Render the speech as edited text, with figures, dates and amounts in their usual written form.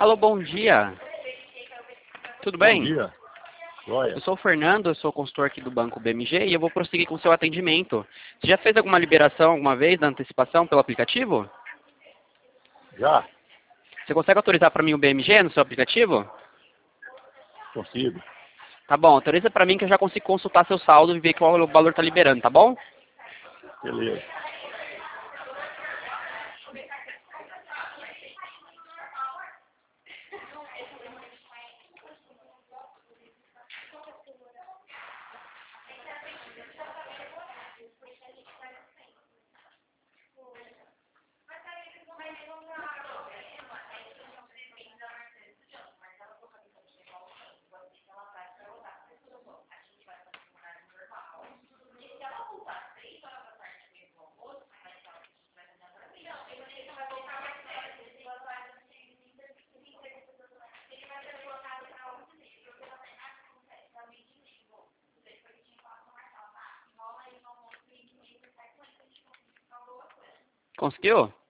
Alô, bom dia. Tudo Bom bem? dia. Joia. Eu sou o Fernando, eu sou consultor aqui do Banco BMG e eu vou prosseguir com o seu atendimento. Você já fez alguma liberação alguma vez da antecipação pelo aplicativo? Já? Você consegue autorizar para mim o BMG no seu aplicativo? Consigo. Tá bom, autoriza para mim que eu já consigo consultar seu saldo e ver qual o valor está liberando, tá bom? Beleza. Conseguiu?